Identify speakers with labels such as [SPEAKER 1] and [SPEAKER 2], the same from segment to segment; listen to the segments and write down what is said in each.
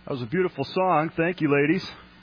[SPEAKER 1] That was a beautiful song. Thank you, ladies.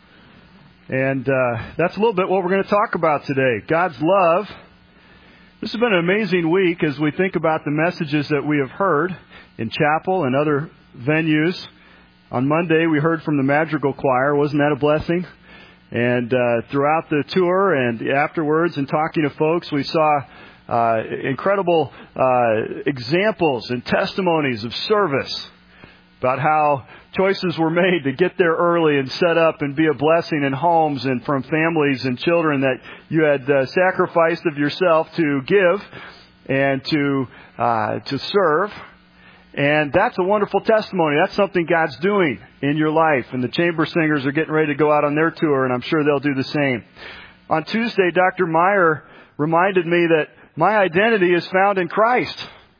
[SPEAKER 1] And that's a little bit what we're going to talk about today. God's love. This has been an amazing week as we think about the messages that we have heard in chapel and other venues. On Monday, we heard from the Madrigal Choir. Wasn't that a blessing? And throughout the tour and afterwards and talking to folks, we saw incredible examples and testimonies of service about how choices were made to get there early and set up and be a blessing in homes and from families and children that you had sacrificed of yourself to give and to serve. And that's a wonderful testimony. That's something God's doing in your life. And the chamber singers are getting ready to go out on their tour, and I'm sure they'll do the same. On Tuesday, Dr. Meyer reminded me that my identity is found in Christ,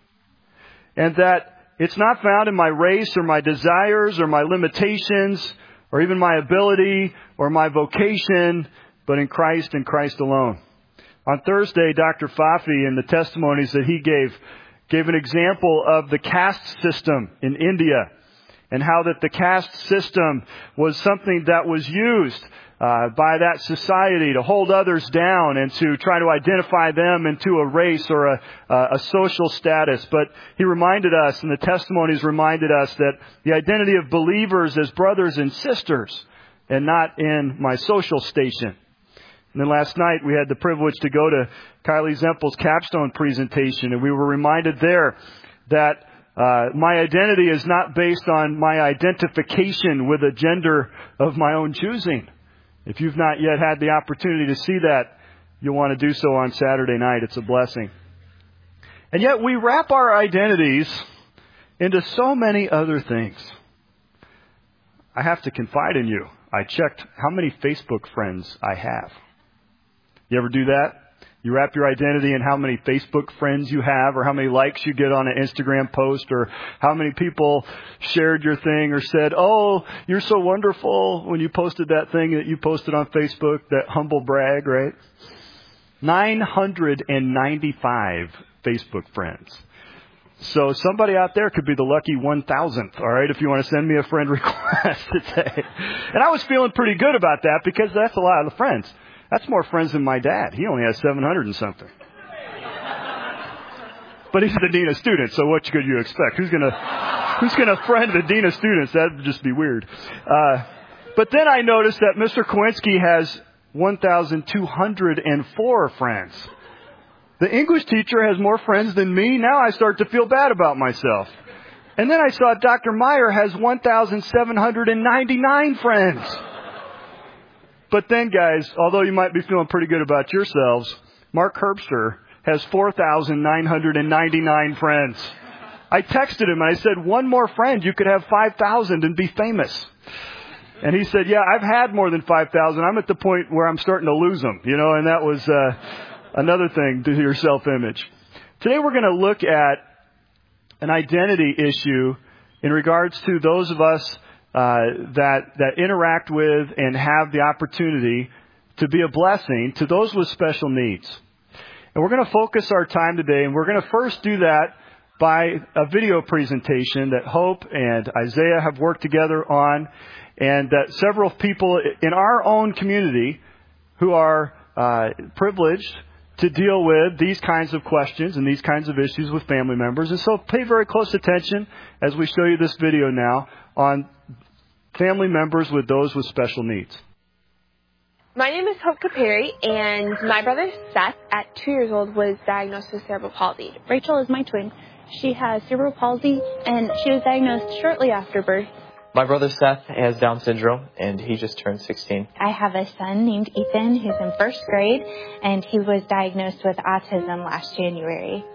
[SPEAKER 1] and that it's not found in my race or my desires or my limitations or even my ability or my vocation, but in Christ and Christ alone. On Thursday, Dr. Fafi, in the testimonies that he gave an example of the caste system in India and how that the caste system was something that was used by that society to hold others down and to try to identify them into a race or a social status. But he reminded us, and the testimonies reminded us, that the identity of believers as brothers and sisters and not in my social station. And then last night we had the privilege to go to Kylie Zempel's capstone presentation, and we were reminded there that my identity is not based on my identification with a gender of my own choosing. If you've not yet had the opportunity to see that, you'll want to do so on Saturday night. It's a blessing. And yet we wrap our identities into so many other things. I have to confide in you. I checked how many Facebook friends I have. You ever do that? You wrap your identity in how many Facebook friends you have, or how many likes you get on an Instagram post, or how many people shared your thing or said, "Oh, you're so wonderful," when you posted that thing that you posted on Facebook, that humble brag, right? 995 Facebook friends. So somebody out there could be the lucky 1,000th, all right, if you want to send me a friend request today. And I was feeling pretty good about that because that's a lot of friends. That's more friends than my dad. He only has 700 and something. But he's the dean of students, so what could you expect? Who's gonna friend the dean of students? That would just be weird. But then I noticed that Mr. Kowinski has 1,204 friends. The English teacher has more friends than me. Now I start to feel bad about myself. And then I saw Dr. Meyer has 1,799 friends. But then, guys, although you might be feeling pretty good about yourselves, Mark Herbster has 4,999 friends. I texted him and I said, one more friend, you could have 5,000 and be famous. And he said, yeah, I've had more than 5,000. I'm at the point where I'm starting to lose them, and that was another thing to your self-image. Today we're going to look at an identity issue in regards to those of us that interact with and have the opportunity to be a blessing to those with special needs. And we're going to focus our time today, and we're going to first do that by a video presentation that Hope and Isaiah have worked together on, and that several people in our own community who are privileged to deal with these kinds of questions and these kinds of issues with family members. And so pay very close attention as we show you this video now on family members with those with special needs.
[SPEAKER 2] My name is Hope Caperi, and my brother Seth, at 2 years old, was diagnosed with cerebral palsy.
[SPEAKER 3] Rachel is my twin. She has cerebral palsy, and she was diagnosed shortly after birth.
[SPEAKER 4] My brother Seth has Down syndrome, and he just turned 16.
[SPEAKER 3] I have a son named Ethan who's in first grade, and he was diagnosed with autism last January.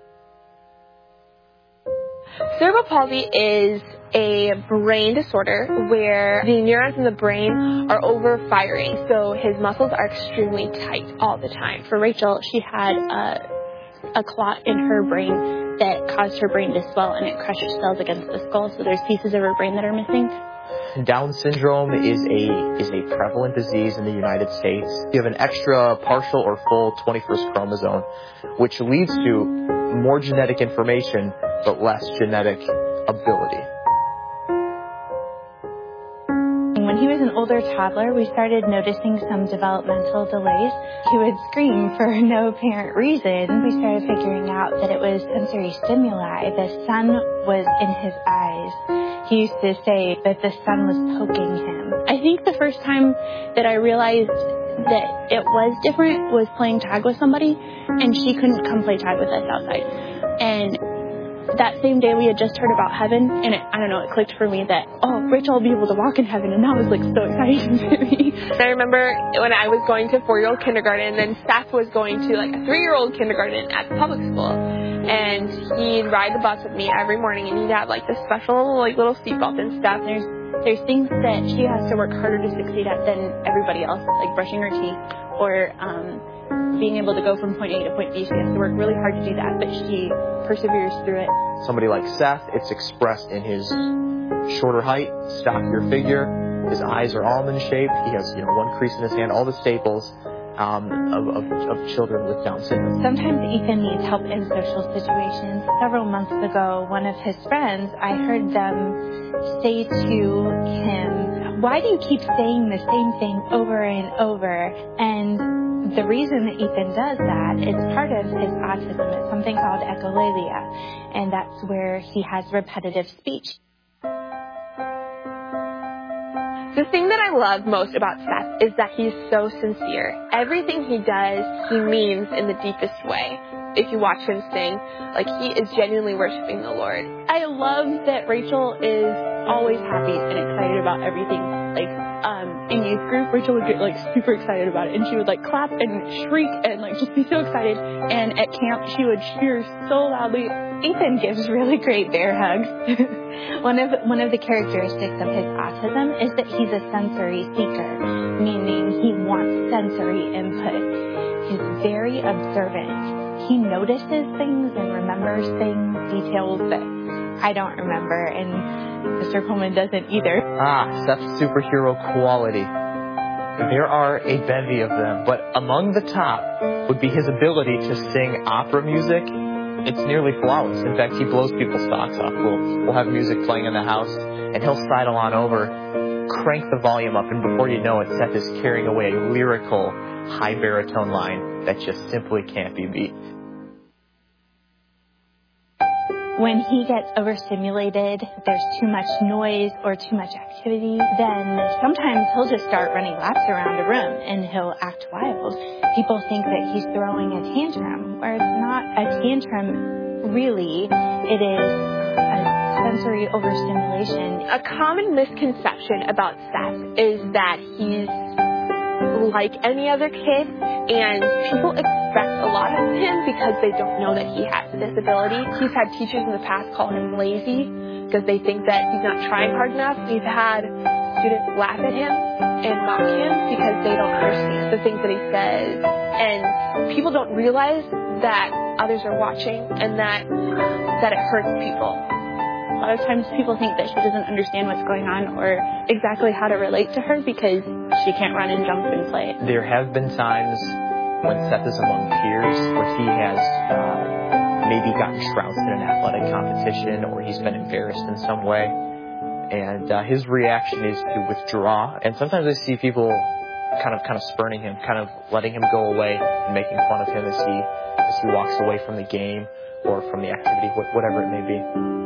[SPEAKER 2] Cerebral palsy is a brain disorder where the neurons in the brain are overfiring, so his muscles are extremely tight all the time.
[SPEAKER 3] For Rachel, she had a clot in her brain that caused her brain to swell, and it crushed cells against the skull, so there's pieces of her brain that are missing.
[SPEAKER 4] Down syndrome is a prevalent disease in the United States. You have an extra partial or full 21st chromosome, which leads to more genetic information but less genetic ability.
[SPEAKER 3] When he was an older toddler, we started noticing some developmental delays. He would scream for no apparent reason. We started figuring out that it was sensory stimuli. The sun was in his eyes. He used to say that the sun was poking him. I think the first time that I realized that it was different was playing tag with somebody, and she couldn't come play tag with us outside. And that same day we had just heard about heaven, and it clicked for me that, Rachel will be able to walk in heaven, and that was so exciting for me.
[SPEAKER 2] I remember when I was going to 4-year-old kindergarten, and then Seth was going to a 3-year-old kindergarten at the public school. And he'd ride the bus with me every morning, and he'd have the special little seatbelt and stuff.
[SPEAKER 3] There's things that she has to work harder to succeed at than everybody else, like brushing her teeth or being able to go from point A to point B. She has to work really hard to do that, but she perseveres through it.
[SPEAKER 4] Somebody like Seth, it's expressed in his shorter height, stockier figure. His eyes are almond shaped. He has one crease in his hand, all the staples of children with Down syndrome.
[SPEAKER 3] Sometimes Ethan needs help in social situations. Several months ago, one of his friends, I heard them say to him, "Why do you keep saying the same thing over and over?" And the reason that Ethan does that is part of his autism. It's something called echolalia, and that's where he has repetitive speech.
[SPEAKER 2] The thing that I love most about Seth is that he's so sincere. Everything he does, he means in the deepest way. If you watch him sing, he is genuinely worshiping the Lord. I love that Rachel is always happy and excited about everything. In youth group, Rachel would get super excited about it, and she would clap and shriek and just be so excited. And at camp, she would cheer so loudly. Ethan gives really great bear hugs. One of the characteristics of his autism is that he's a sensory seeker, meaning he wants sensory input. He's very observant. He notices things and remembers things, details that I don't remember, and Mr. Coleman doesn't either.
[SPEAKER 4] Seth's superhero quality. There are a bevy of them, but among the top would be his ability to sing opera music. It's nearly flawless. In fact, he blows people's socks off. We'll have music playing in the house, and he'll sidle on over, crank the volume up, and before you know it, Seth is carrying away a lyrical, high baritone line that just simply can't be beat.
[SPEAKER 3] When he gets overstimulated, there's too much noise or too much activity, then sometimes he'll just start running laps around a room and he'll act wild. People think that he's throwing a tantrum, where it's not a tantrum really. It is a sensory overstimulation.
[SPEAKER 2] A common misconception about Seth is that he's like any other kid, and people expect a lot of him because they don't know that he has a disability. He's had teachers in the past call him lazy because they think that he's not trying hard enough. We've had students laugh at him and mock him because they don't understand the things that he says, and people don't realize that others are watching and that it hurts people.
[SPEAKER 3] A lot of times people think that she doesn't understand what's going on or exactly how to relate to her because she can't run and jump and play.
[SPEAKER 4] There have been times when Seth is among peers where he has maybe gotten trounced in an athletic competition or he's been embarrassed in some way. And his reaction is to withdraw. And sometimes I see people kind of spurning him, kind of letting him go away and making fun of him as he walks away from the game or from the activity, whatever it may be.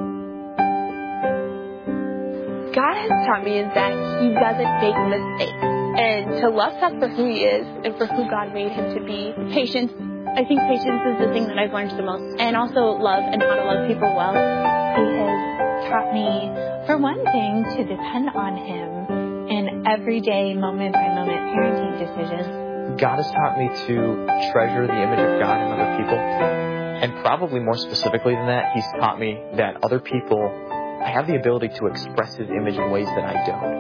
[SPEAKER 2] God has taught me that he doesn't make mistakes, and to love Seth for who he is and for who God made him to be.
[SPEAKER 3] Patience. I think patience is the thing that I've learned the most, and also love and how to love people well. He has taught me, for one thing, to depend on him in everyday, moment-by-moment parenting decisions.
[SPEAKER 4] God has taught me to treasure the image of God in other people, and probably more specifically than that, he's taught me that other people have the ability to express his image in ways that I don't.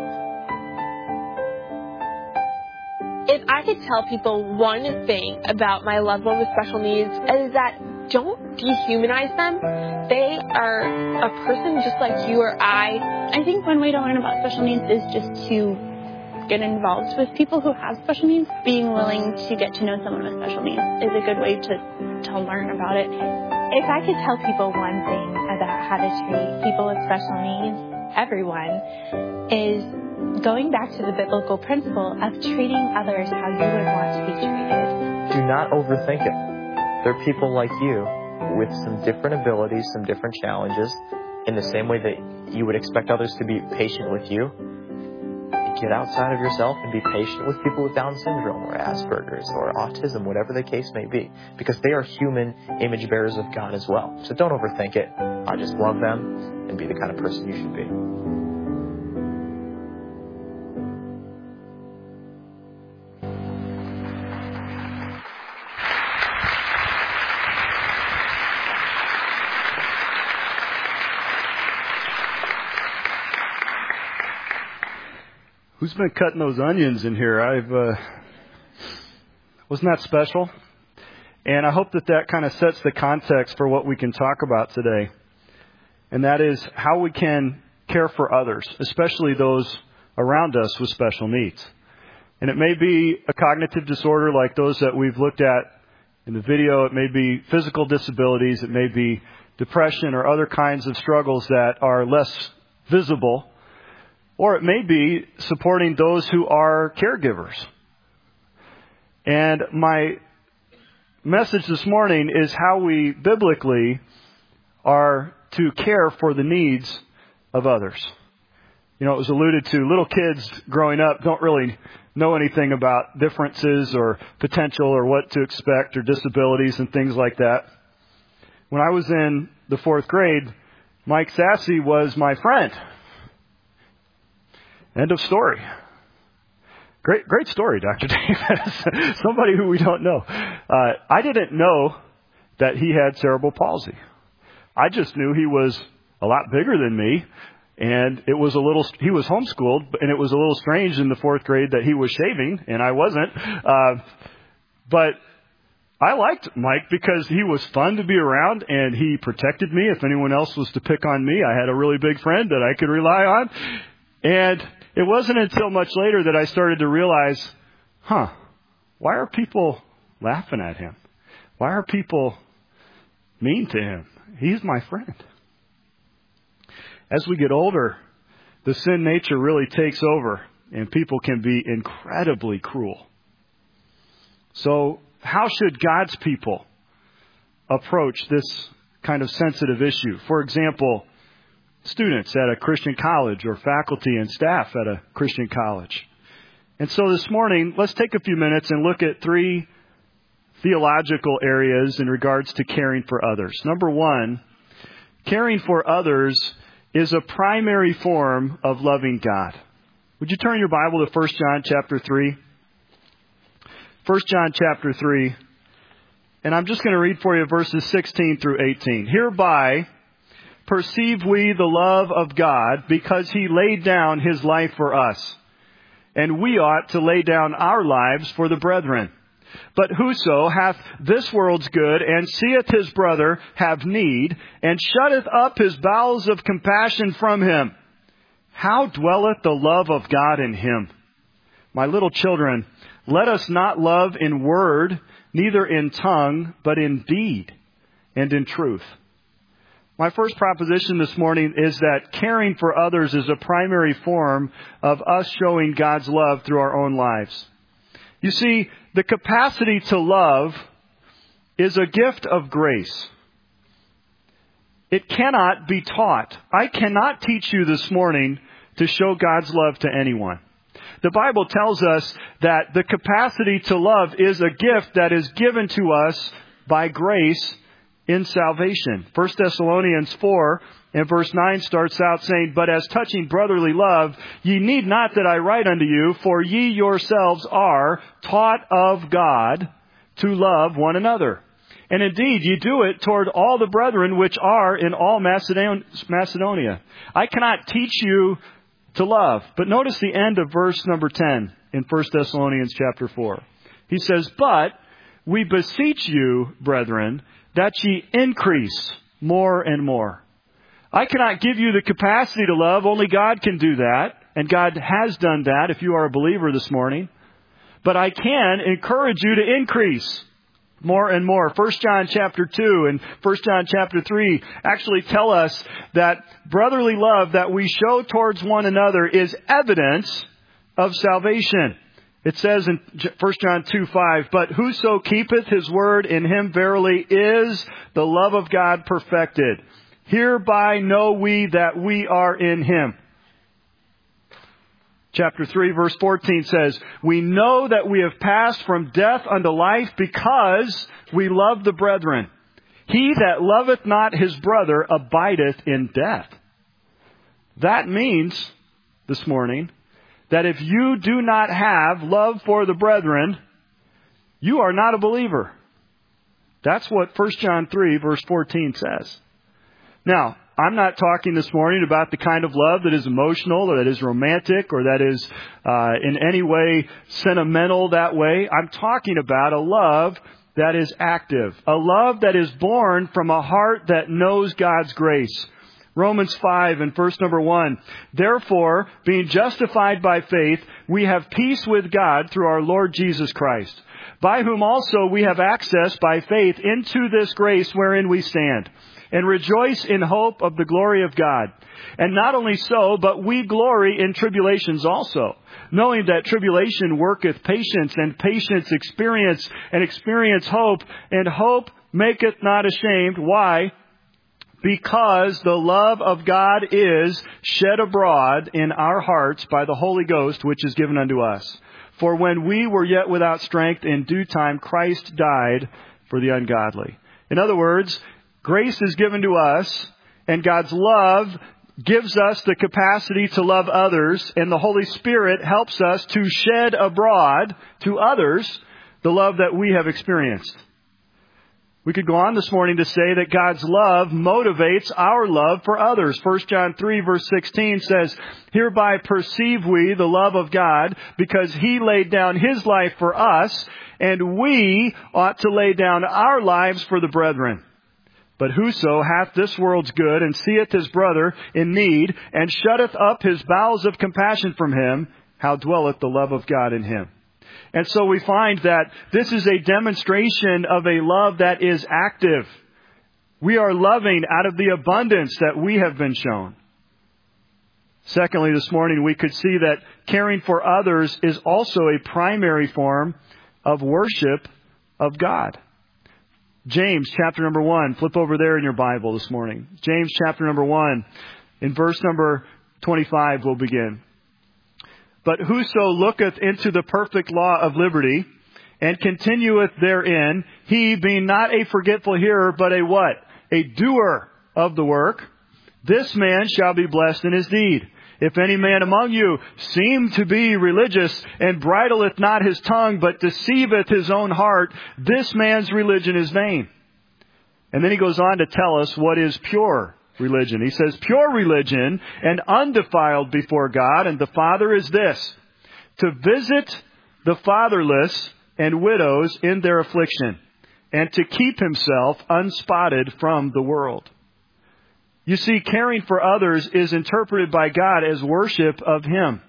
[SPEAKER 2] If I could tell people one thing about my loved one with special needs, is that don't dehumanize them. They are a person just like you or I.
[SPEAKER 3] I think one way to learn about special needs is just to get involved with people who have special needs. Being willing to get to know someone with special needs is a good way to learn about it. If I could tell people one thing about how to treat people with special needs, everyone, is going back to the biblical principle of treating others how you would want to be treated.
[SPEAKER 4] Do not overthink it. There are people like you with some different abilities, some different challenges, in the same way that you would expect others to be patient with you. Get outside of yourself and be patient with people with Down syndrome or Asperger's or autism, whatever the case may be, because they are human image bearers of God as well. So don't overthink it. Just love them and be the kind of person you should be.
[SPEAKER 1] Who's been cutting those onions in here? Wasn't that special? And I hope that kind of sets the context for what we can talk about today. And that is how we can care for others, especially those around us with special needs. And it may be a cognitive disorder like those that we've looked at in the video. It may be physical disabilities. It may be depression or other kinds of struggles that are less visible. Or it may be supporting those who are caregivers. And my message this morning is how we biblically are to care for the needs of others. You know, it was alluded to, little kids growing up don't really know anything about differences or potential or what to expect or disabilities and things like that. When I was in the 4th grade, Mike Sassy was my friend. End of story. Great story, Dr. Davis. Somebody who we don't know. I didn't know that he had cerebral palsy. I just knew he was a lot bigger than me, and he was homeschooled, and it was a little strange in the 4th grade that he was shaving, and I wasn't. But I liked Mike because he was fun to be around, and he protected me. If anyone else was to pick on me, I had a really big friend that I could rely on. And it wasn't until much later that I started to realize, why are people laughing at him? Why are people mean to him? He's my friend. As we get older, the sin nature really takes over, and people can be incredibly cruel. So how should God's people approach this kind of sensitive issue? For example, students at a Christian college or faculty and staff at a Christian college. And so this morning, let's take a few minutes and look at 3 theological areas in regards to caring for others. Number 1, caring for others is a primary form of loving God. Would you turn your Bible to 1 John chapter 3? 1 John chapter 3. And I'm just going to read for you verses 16 through 18. Hereby perceive we the love of God, because He laid down His life for us. And we ought to lay down our lives for the brethren. But whoso hath this world's good, and seeth his brother have need, and shutteth up his bowels of compassion from him, how dwelleth the love of God in him? My little children, let us not love in word, neither in tongue, but in deed and in truth. My first proposition this morning is that caring for others is a primary form of us showing God's love through our own lives. You see, the capacity to love is a gift of grace. It cannot be taught. I cannot teach you this morning to show God's love to anyone. The Bible tells us that the capacity to love is a gift that is given to us by grace in salvation. 1 Thessalonians 4 and verse 9 starts out saying, But as touching brotherly love, ye need not that I write unto you, for ye yourselves are taught of God to love one another. And indeed, ye do it toward all the brethren which are in all Macedonia. I cannot teach you to love. But notice the end of verse number 10 in 1 Thessalonians chapter 4. He says, But we beseech you, brethren, that ye increase more and more. I cannot give you the capacity to love. Only God can do that. And God has done that if you are a believer this morning. But I can encourage you to increase. more and more. 1 John chapter 2 and 1 John chapter 3 actually tell us that brotherly love that we show towards one another is evidence of salvation. It says in 1 John 2:5, "But whoso keepeth his word, in him verily is the love of God perfected. Hereby know we that we are in him." Chapter 3 verse 14 says, "We know that we have passed from death unto life because we love the brethren. He that loveth not his brother abideth in death." That means, this morning, that if you do not have love for the brethren, you are not a believer. That's what 1 John 3 verse 14 says. Now, I'm not talking this morning about the kind of love that is emotional or that is romantic or that is in any way sentimental that way. I'm talking about a love that is active, a love that is born from a heart that knows God's grace. Romans 5 and verse number 1. "Therefore, being justified by faith, we have peace with God through our Lord Jesus Christ, by whom also we have access by faith into this grace wherein we stand, and rejoice in hope of the glory of God. And not only so, but we glory in tribulations also, knowing that tribulation worketh patience, and patience experience, and experience hope, and hope maketh not ashamed." Why? "Because the love of God is shed abroad in our hearts by the Holy Ghost, which is given unto us. For when we were yet without strength, in due time Christ died for the ungodly." In other words, grace is given to us, and God's love gives us the capacity to love others, and the Holy Spirit helps us to shed abroad to others the love that we have experienced. We could go on this morning to say that God's love motivates our love for others. 1 John 3 verse 16 says, "Hereby perceive we the love of God, because He laid down His life for us, and we ought to lay down our lives for the brethren. But whoso hath this world's good, and seeth his brother in need, and shutteth up his bowels of compassion from him, how dwelleth the love of God in him?" And so we find that this is a demonstration of a love that is active. We are loving out of the abundance that we have been shown. Secondly, this morning we could see that caring for others is also a primary form of worship of God. James chapter number 1. Flip over there in your Bible this morning. James chapter number 1. In verse number 25 we'll begin. "But whoso looketh into the perfect law of liberty, and continueth therein, he being not a forgetful hearer, but a what? A doer of the work, this man shall be blessed in his deed. If any man among you seem to be religious, and bridleth not his tongue, but deceiveth his own heart, this man's religion is vain." And then he goes on to tell us what is pure religion. He says, "Pure religion and undefiled before God and the Father is this, to visit the fatherless and widows in their affliction, and to keep himself unspotted from the world." You see, caring for others is interpreted by God as worship of Him.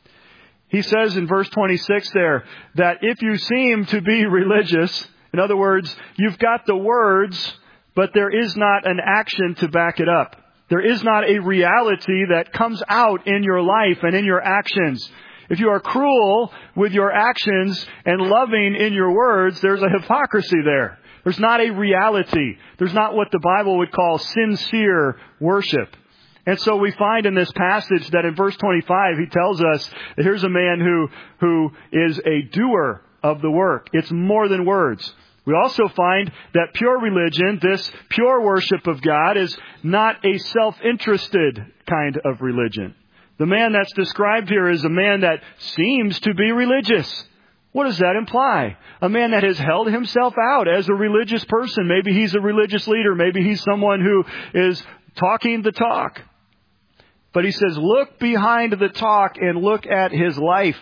[SPEAKER 1] He says in verse 26 there, that if you seem to be religious, in other words, you've got the words, but there is not an action to back it up. There is not a reality that comes out in your life and in your actions. If you are cruel with your actions and loving in your words, there's a hypocrisy there. There's not a reality. There's not what the Bible would call sincere worship. And so we find in this passage that in verse 25, he tells us that here's a man who is a doer of the work. It's more than words. We also find that pure religion, this pure worship of God, is not a self-interested kind of religion. The man that's described here is a man that seems to be religious. What does that imply? A man that has held himself out as a religious person. Maybe he's a religious leader. Maybe he's someone who is talking the talk. But he says, look behind the talk and look at his life.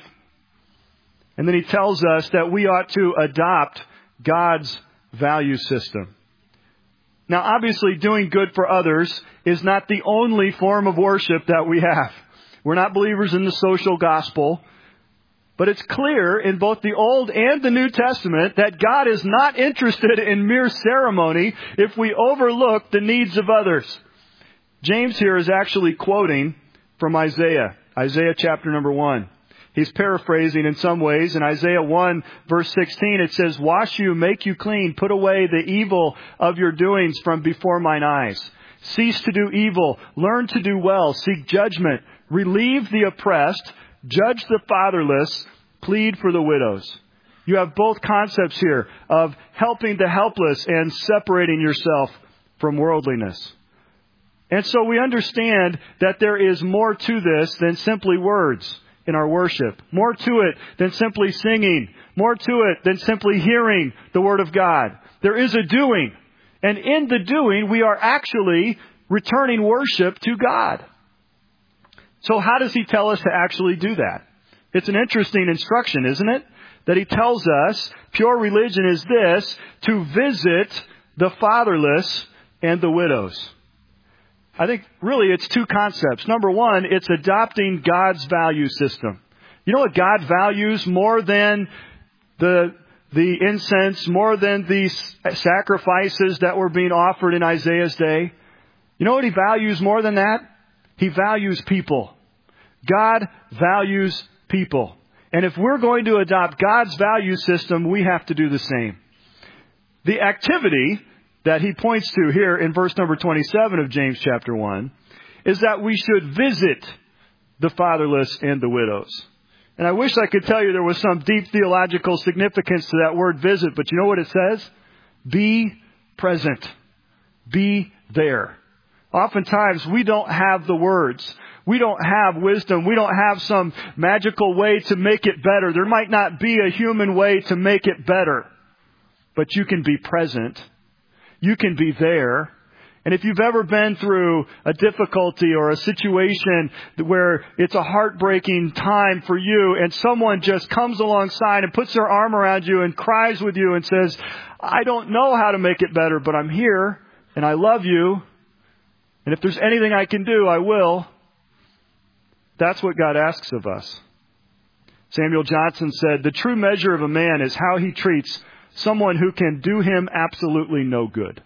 [SPEAKER 1] And then he tells us that we ought to adopt God's value system. Now, obviously, doing good for others is not the only form of worship that we have. We're not believers in the social gospel. But it's clear in both the Old and the New Testament that God is not interested in mere ceremony if we overlook the needs of others. James here is actually quoting from Isaiah chapter number 1. He's paraphrasing in some ways. In Isaiah 1, verse 16, it says, "Wash you, make you clean, put away the evil of your doings from before mine eyes. Cease to do evil, learn to do well, seek judgment, relieve the oppressed, judge the fatherless, plead for the widows." You have both concepts here of helping the helpless and separating yourself from worldliness. And so we understand that there is more to this than simply words in our worship. More to it than simply singing. More to it than simply hearing the Word of God. There is a doing. And in the doing, we are actually returning worship to God. So how does He tell us to actually do that? It's an interesting instruction, isn't it? That He tells us pure religion is this, to visit the fatherless and the widows. I think really it's two concepts. Number one, it's adopting God's value system. You know what God values more than the incense, more than the sacrifices that were being offered in Isaiah's day? You know what He values more than that? He values people. God values people. And if we're going to adopt God's value system, we have to do the same. The activity that he points to here in verse number 27 of James chapter 1 is that we should visit the fatherless and the widows. And I wish I could tell you there was some deep theological significance to that word visit, but you know what it says? Be present. Be there. Oftentimes we don't have the words. We don't have wisdom. We don't have some magical way to make it better. There might not be a human way to make it better. But you can be present. You can be there. And if you've ever been through a difficulty or a situation where it's a heartbreaking time for you and someone just comes alongside and puts their arm around you and cries with you and says, "I don't know how to make it better, but I'm here and I love you. And if there's anything I can do, I will." That's what God asks of us. Samuel Johnson said, "The true measure of a man is how he treats someone who can do him absolutely no good."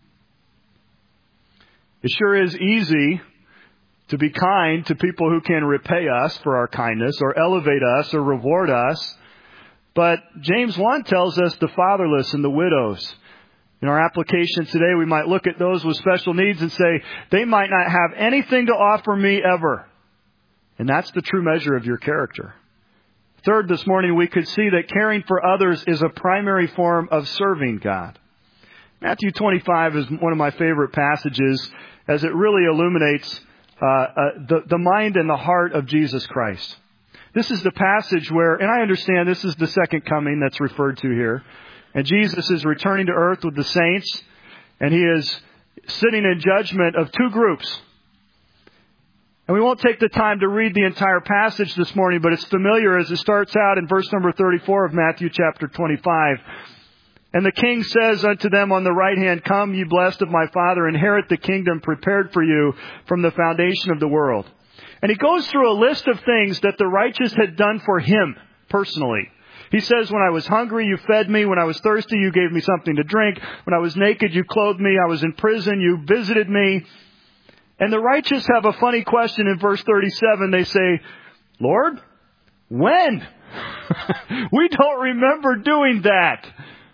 [SPEAKER 1] It sure is easy to be kind to people who can repay us for our kindness or elevate us or reward us. But James 1 tells us the fatherless and the widows. In our application today, we might look at those with special needs and say, they might not have anything to offer me ever. And that's the true measure of your character. Third, this morning, we could see that caring for others is a primary form of serving God. Matthew 25 is one of my favorite passages as it really illuminates the mind and the heart of Jesus Christ. This is the passage where, and I understand this is the second coming that's referred to here, and Jesus is returning to earth with the saints, and He is sitting in judgment of two groups. And we won't take the time to read the entire passage this morning, but it's familiar as it starts out in verse number 34 of Matthew chapter 25. "And the king says unto them on the right hand, Come, ye blessed of my Father, inherit the kingdom prepared for you from the foundation of the world." And he goes through a list of things that the righteous had done for him personally. He says, "When I was hungry, you fed me. When I was thirsty, you gave me something to drink. When I was naked, you clothed me. I was in prison, you visited me." And the righteous have a funny question in verse 37. They say, "Lord, when? We don't remember doing that."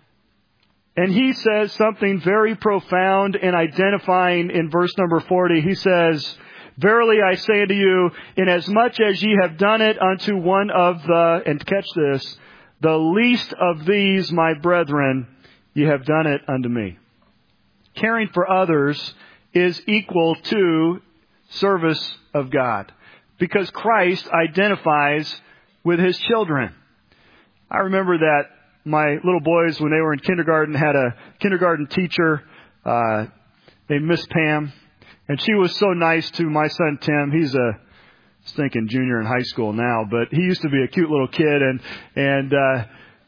[SPEAKER 1] And He says something very profound and identifying in verse number 40. He says, "Verily I say unto you, inasmuch as ye have done it unto one of the," and catch this, "the least of these my brethren, ye have done it unto me." Caring for others is equal to service of God, because Christ identifies with His children. I remember that my little boys, when they were in kindergarten, had a kindergarten teacher named Miss Pam, and she was so nice to my son Tim. He's a stinking junior in high school now, but he used to be a cute little kid, and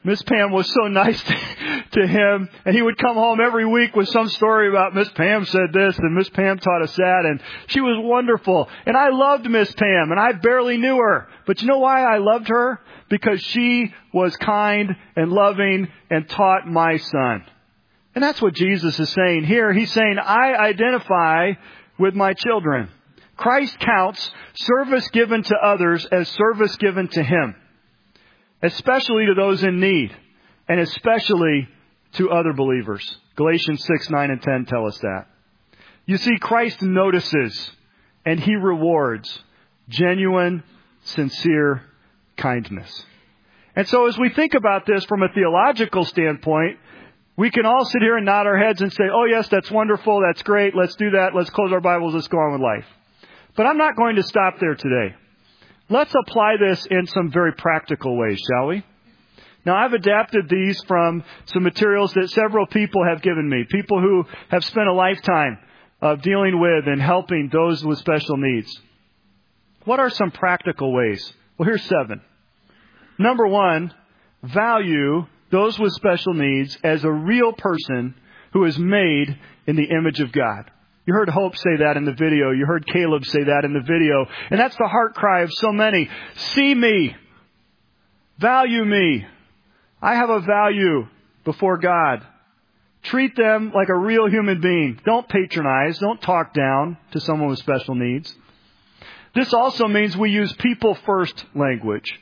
[SPEAKER 1] Miss Pam was so nice to him, and he would come home every week with some story about Miss Pam said this, and Miss Pam taught us that, and she was wonderful. And I loved Miss Pam, and I barely knew her. But you know why I loved her? Because she was kind and loving and taught my son. And that's what Jesus is saying here. He's saying, I identify with my children. Christ counts service given to others as service given to Him, especially to those in need, and especially to other believers. Galatians 6, 9, and 10 tell us that. You see, Christ notices and He rewards genuine, sincere kindness. And so as we think about this from a theological standpoint, we can all sit here and nod our heads and say, oh yes, that's wonderful, that's great, let's do that, let's close our Bibles, let's go on with life. But I'm not going to stop there today. Let's apply this in some very practical ways, shall we? Now, I've adapted these from some materials that several people have given me, people who have spent a lifetime of dealing with and helping those with special needs. What are some practical ways? Well, here's 7. Number 1, value those with special needs as a real person who is made in the image of God. You heard Hope say that in the video. You heard Caleb say that in the video. And that's the heart cry of so many. See me. Value me. I have a value before God. Treat them like a real human being. Don't patronize. Don't talk down to someone with special needs. This also means we use people first language.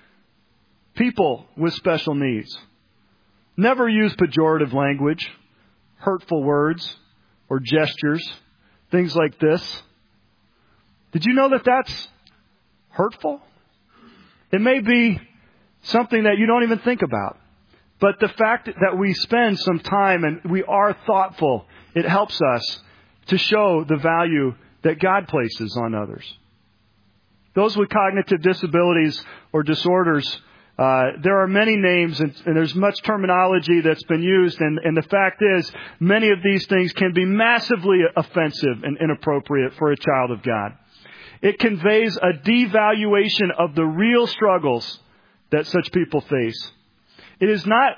[SPEAKER 1] People with special needs. Never use pejorative language, hurtful words, or gestures, things like this. Did you know that that's hurtful? It may be something that you don't even think about. But the fact that we spend some time and we are thoughtful, it helps us to show the value that God places on others. Those with cognitive disabilities or disorders, there are many names and there's much terminology that's been used. And the fact is, many of these things can be massively offensive and inappropriate for a child of God. It conveys a devaluation of the real struggles that such people face. It is not,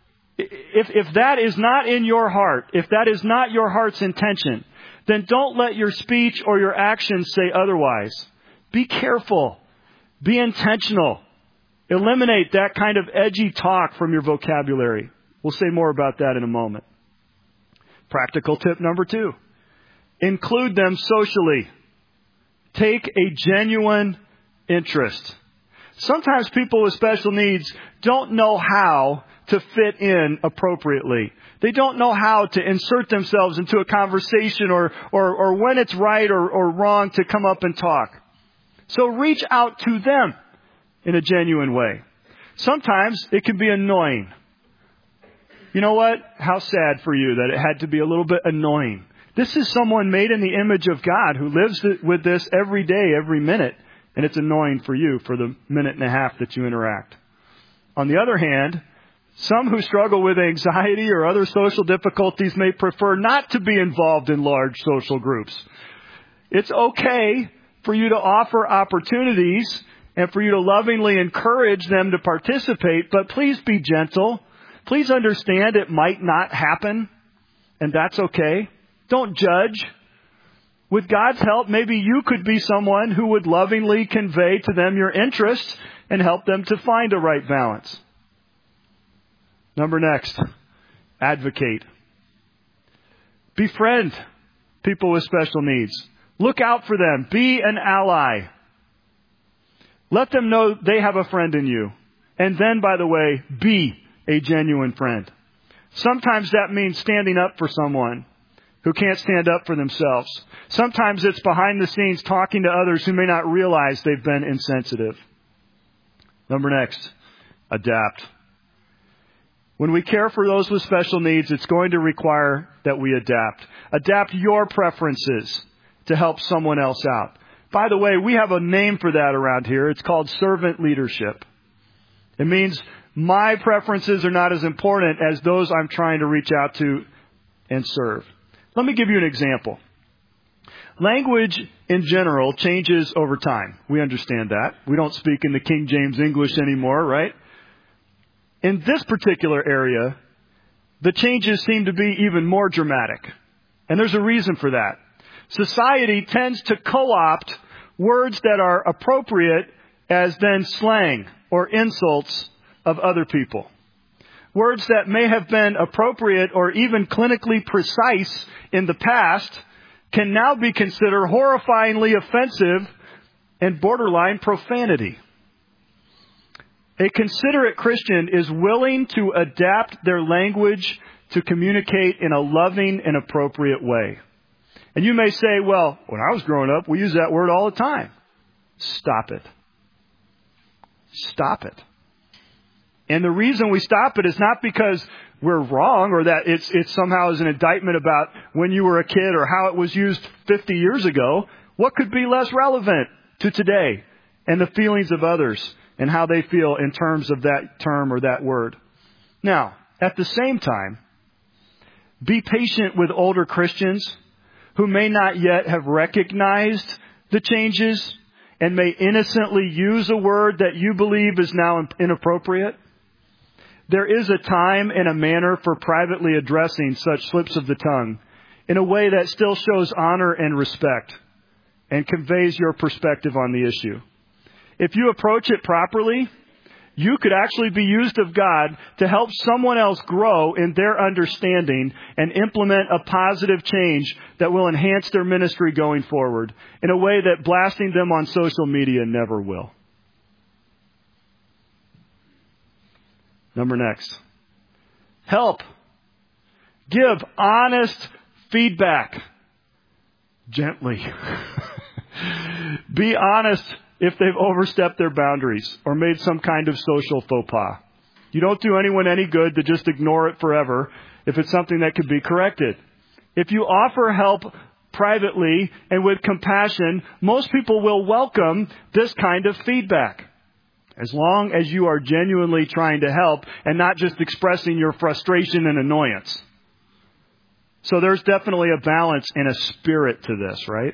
[SPEAKER 1] if that is not in your heart, if that is not your heart's intention, then don't let your speech or your actions say otherwise. Be careful. Be intentional. Eliminate that kind of edgy talk from your vocabulary. We'll say more about that in a moment. Practical tip number 2. Include them socially. Take a genuine interest. Sometimes people with special needs don't know how to fit in appropriately. They don't know how to insert themselves into a conversation or when it's right or wrong to come up and talk. So reach out to them in a genuine way. Sometimes it can be annoying. You know what? How sad for you that it had to be a little bit annoying. This is someone made in the image of God who lives with this every day, every minute. And it's annoying for you for the minute and a half that you interact. On the other hand, some who struggle with anxiety or other social difficulties may prefer not to be involved in large social groups. It's okay for you to offer opportunities and for you to lovingly encourage them to participate, but please be gentle. Please understand it might not happen, and that's okay. Don't judge. With God's help, maybe you could be someone who would lovingly convey to them your interests and help them to find a right balance. Next, advocate. Befriend people with special needs. Look out for them. Be an ally. Let them know they have a friend in you. And then, by the way, be a genuine friend. Sometimes that means standing up for someone who can't stand up for themselves. Sometimes it's behind the scenes talking to others who may not realize they've been insensitive. Next, adapt. When we care for those with special needs, it's going to require that we adapt. Adapt your preferences to help someone else out. By the way, we have a name for that around here. It's called servant leadership. It means my preferences are not as important as those I'm trying to reach out to and serve. Let me give you an example. Language in general changes over time. We understand that. We don't speak in the King James English anymore, right? in this particular area, the changes seem to be even more dramatic. And there's a reason for that. Society tends to co-opt words that are appropriate as then slang or insults of other people. Words that may have been appropriate or even clinically precise in the past can now be considered horrifyingly offensive and borderline profanity. A considerate Christian is willing to adapt their language to communicate in a loving and appropriate way. And you may say, well, when I was growing up, we used that word all the time. Stop it. Stop it. And the reason we stop it is not because we're wrong or that it somehow is an indictment about when you were a kid or how it was used 50 years ago. What could be less relevant to today and the feelings of others and how they feel in terms of that term or that word? Now, at the same time, be patient with older Christians who may not yet have recognized the changes and may innocently use a word that you believe is now inappropriate. There is a time and a manner for privately addressing such slips of the tongue in a way that still shows honor and respect and conveys your perspective on the issue. If you approach it properly, you could actually be used of God to help someone else grow in their understanding and implement a positive change that will enhance their ministry going forward in a way that blasting them on social media never will. Number next. Help. Give honest feedback. Gently. Be honest if they've overstepped their boundaries or made some kind of social faux pas. You don't do anyone any good to just ignore it forever if it's something that could be corrected. If you offer help privately and with compassion, most people will welcome this kind of feedback, as long as you are genuinely trying to help and not just expressing your frustration and annoyance. So there's definitely a balance and a spirit to this, right?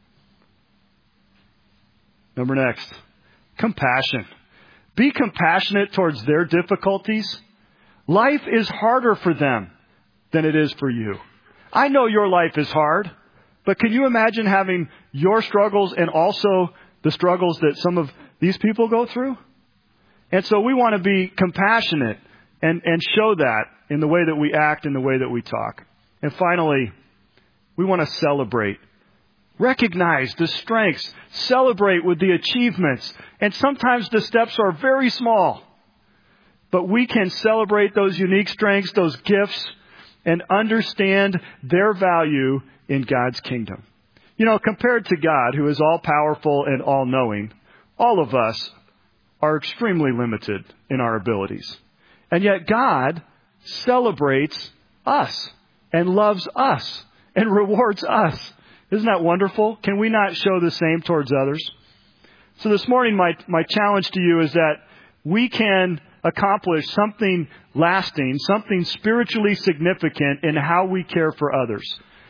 [SPEAKER 1] Number next, compassion. Be compassionate towards their difficulties. Life is harder for them than it is for you. I know your life is hard, but can you imagine having your struggles and also the struggles that some of these people go through? And so we want to be compassionate and show that in the way that we act and the way that we talk. And finally, we want to celebrate. Recognize the strengths. Celebrate with the achievements. And sometimes the steps are very small. But we can celebrate those unique strengths, those gifts, and understand their value in God's kingdom. You know, compared to God, who is all-powerful and all-knowing, all of us are extremely limited in our abilities. And yet God celebrates us and loves us and rewards us. Isn't that wonderful? Can we not show the same towards others? So this morning, my challenge to you is that we can accomplish something lasting, something spiritually significant in how we care for others.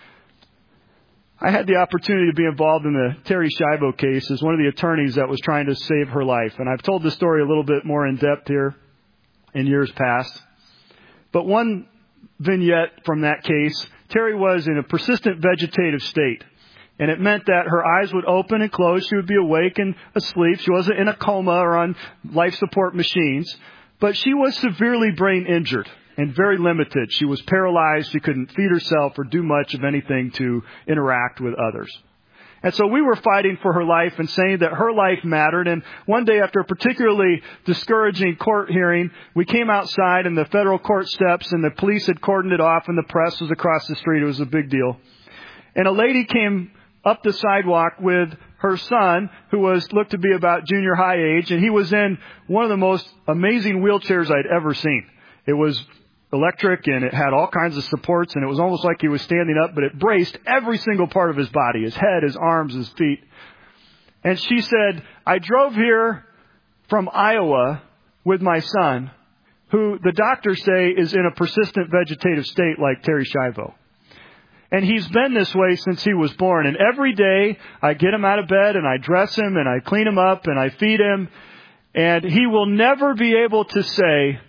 [SPEAKER 1] I had the opportunity to be involved in the Terry Schiavo case as one of the attorneys that was trying to save her life. And I've told the story a little bit more in depth here in years past. But one vignette from that case, Terry was in a persistent vegetative state. And it meant that her eyes would open and close. She would be awake and asleep. She wasn't in a coma or on life support machines. But she was severely brain injured and very limited. She was paralyzed. She couldn't feed herself or do much of anything to interact with others. And so we were fighting for her life and saying that her life mattered. And one day after a particularly discouraging court hearing, we came outside in the federal court steps and the police had cordoned it off and the press was across the street. It was a big deal. And a lady came up the sidewalk with her son, who looked to be about junior high age, and he was in one of the most amazing wheelchairs I'd ever seen. It was electric, and it had all kinds of supports, and it was almost like he was standing up, but it braced every single part of his body, his head, his arms, his feet. And she said, I drove here from Iowa with my son, who the doctors say is in a persistent vegetative state like Terry Schiavo. And he's been this way since he was born. And every day I get him out of bed and I dress him and I clean him up and I feed him. And he will never be able to say,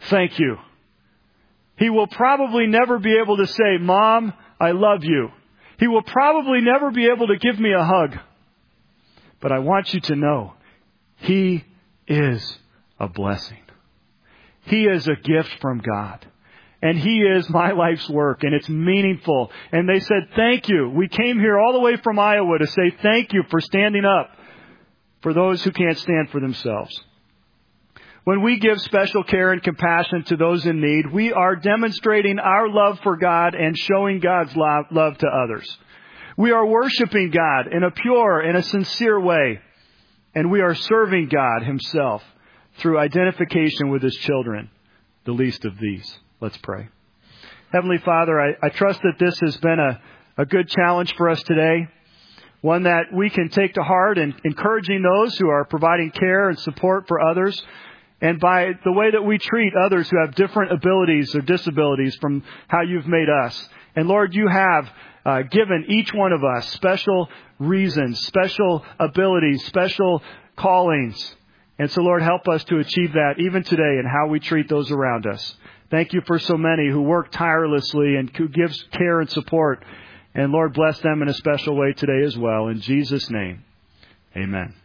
[SPEAKER 1] thank you. He will probably never be able to say, Mom, I love you. He will probably never be able to give me a hug. But I want you to know, He is a blessing. He is a gift from God. And He is my life's work, and it's meaningful. And they said, thank you. We came here all the way from Iowa to say thank you for standing up for those who can't stand for themselves. When we give special care and compassion to those in need, we are demonstrating our love for God and showing God's love to others. We are worshiping God in a pure and a sincere way. And we are serving God Himself through identification with His children, the least of these. Let's pray. Heavenly Father, I trust that this has been a good challenge for us today. One that we can take to heart in encouraging those who are providing care and support for others. And by the way that we treat others who have different abilities or disabilities from how You've made us. And Lord, You have given each one of us special reasons, special abilities, special callings. And so, Lord, help us to achieve that even today in how we treat those around us. Thank You for so many who work tirelessly and who gives care and support. And Lord, bless them in a special way today as well. In Jesus' name, amen.